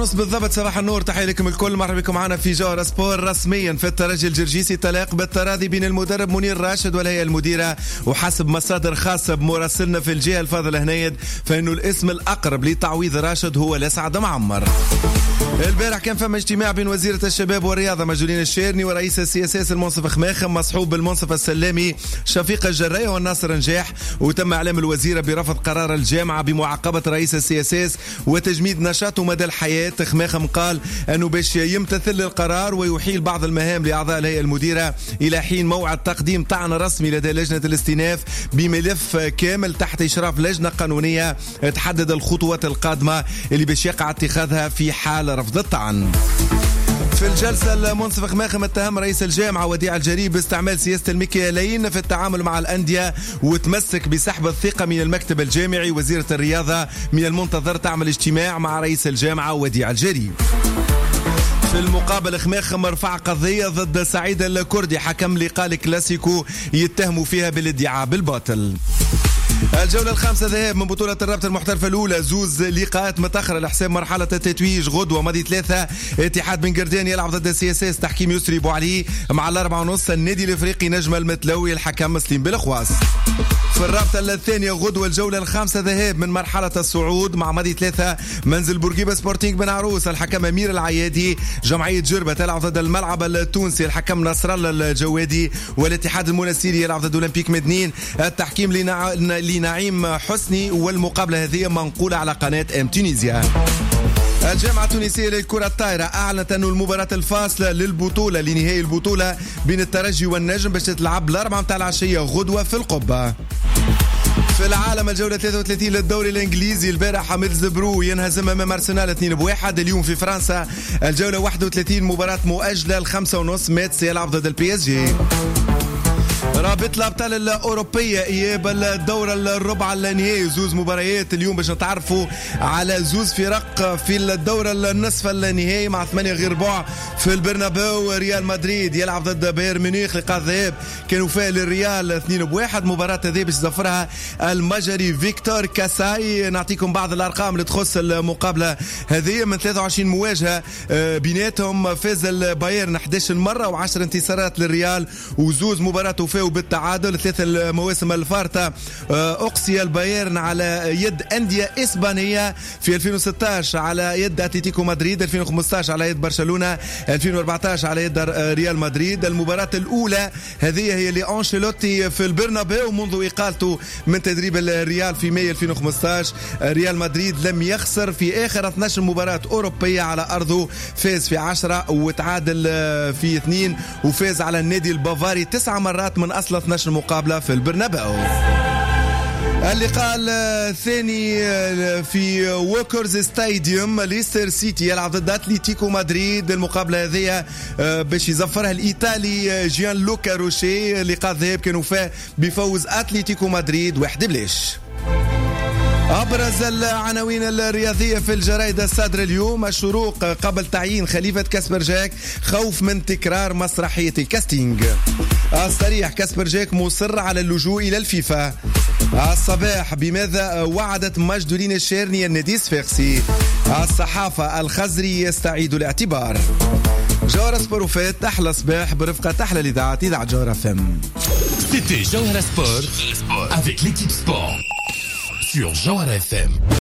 7:30 بالضبط. صباح النور، تحية لكم الكل، مرحبا بكم معنا في جوهر سبور. رسميا في الترجي الجرجيسي تلاق بالتراضي بين المدرب منير راشد والهيئة المديرة، وحسب مصادر خاصة بمراسلنا في الجهة الفاضل هنيد فإنه الاسم الأقرب لتعويض راشد هو لسعد معمر. البارح كان فما اجتماع بين وزيرة الشباب والرياضة مجدولين الشيرني ورئيس السياسات المنصف خماخم مصحوب بالمنصف السلامي شفيق الجراية والناصر نجاح، وتم إعلام الوزيرة برفض قرار الجامعة بمعاقبة رئيس السياسات وتجميد نشاطه مدى الحياة. خماخم قال أنه باش يمتثل القرار ويحيل بعض المهام لأعضاء الهيئة المديرة إلى حين موعد تقديم طعن رسمي لدى لجنة الاستئناف بملف كامل تحت إشراف لجنة قانونية تحدد الخطوات القادمة اللي باش يقع اتخاذها في حال رفض الطعن. في الجلسة المنصف خماخم اتهم رئيس الجامعة وديع الجري باستعمال سياسة المكيالين في التعامل مع الأندية وتمسك بسحب الثقة من المكتب الجامعي. وزيرة الرياضة من المنتظر تعمل اجتماع مع رئيس الجامعة وديع الجري. في المقابل خماخم رفع قضية ضد سعيد الكردي حكم لقاء الكلاسيكو يتهموا فيها بالادعاء بالباطل. الجولة الخامسة ذهاب من بطولة الرابطة المحترفة الأولى، زوز لقاءات متأخرة لحساب مرحلة التتويج. غدوة ماضي 3 اتحاد بن قردان يلعب ضد السياسات تحكيم يسري بوعلي. مع 4:30 النادي الافريقي نجم المتلوي الحكم مسلم بالخواص. في الرابطة الثانية غدوة الجولة الخامسة ذهاب من مرحلة الصعود مع ماضي 3 منزل بورقيبة سبورتينغ بن عروس الحكم أمير العيادي. جمعية جربة تلعب ضد الملعب التونسي الحكم نصر الله الجوادي. والاتحاد المنستيري يلعب ضد أولمبيك مدنين التحكيم لنعيم حسني. والمقابلة هذه منقولة على قناة ام تونيزيا. الجامعة التونسية للكرة الطائرة أعلنت أن المباراة الفاصلة للبطولة لنهاية البطولة بين الترجي والنجم باش تتلعب 4 متاع العشية غدوة في القبة. في العالم الجولة 33 للدوري الإنجليزي، البارح ميدلزبرو ينهزم أمام أرسنال 2-1. اليوم في فرنسا الجولة 31 مباراة مؤجلة 5:30 ميتس يلعب ضد البي اس جي. رابط الأبطال الأوروبية إياب الدورة الربع النهائي، زوز مباريات اليوم باش نتعرفوا على زوز فرق في الدورة النصف النهائي مع 8 غير بعض. في البرنابيو ريال مدريد يلعب ضد بايرن ميونخ، لقاء الذهاب كانوا فيه للريال 2-1. مباراة هذه باش يظفرها المجري فيكتور كاساي. نعطيكم بعض الأرقام اللي تخص المقابلة هذه. من 23 مواجهة بيناتهم فاز البايرن 11 مرة و10 انتصارات للريال، وزوز مباراته فيه بالتعادل. 3 المواسم الفارطة أقصي البايرن على يد أندية إسبانية، في 2016 على يد أتلتيكو مدريد، 2015 على يد برشلونة، 2014 على يد ريال مدريد. المباراة الأولى هذه هي لأنشيلوتي في البرنابيو منذ إقالته من تدريب الريال في مايو 2015. ريال مدريد لم يخسر في آخر 12 مباراة أوروبية على أرضه، فاز في 10 وتعادل في 2، وفاز على النادي البافاري 9 مرات من أصل 12 مقابلة في البرنابيو. اللقاء الثاني في ووكرز ستاديوم، ليستر سيتي يلعب ضد أتلتيكو مدريد. المقابلة هذه باش يظفرها الإيطالي جيان لوكا روشي. لقاء الذهاب كانوا فيه بفوز أتلتيكو مدريد 1-0. أبرز العناوين الرياضية في الجرائد الصادرة اليوم. الشروق قبل تعيين خليفة كاسبر جاك، خوف من تكرار مسرحية الكاستينج. الصريح كاسبر جاك مصر على اللجوء إلى الفيفا. الصباح بماذا وعدت مجدولين الشيرني النادي الصفاقسي. الصحافة الخزري يستعيد الاعتبار. جوهر سبور أحلى صباح برفقة أحلى الإذاعة إذاعة جوهر FM. C'était Jawhara Sport avec l'équipe sport sur Jawhara FM.